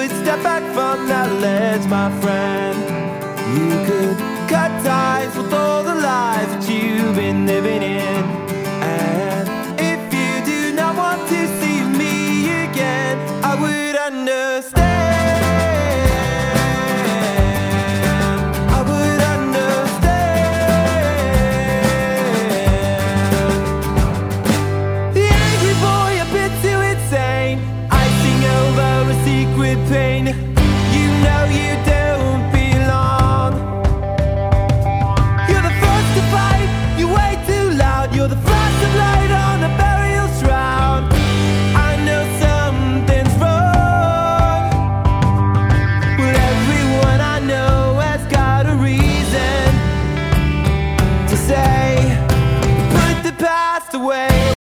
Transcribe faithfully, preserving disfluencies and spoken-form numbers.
would step back from that ledge, my friend. You could cut ties with all the lies that you've been living in. And if you do not want to see me again, I would understand.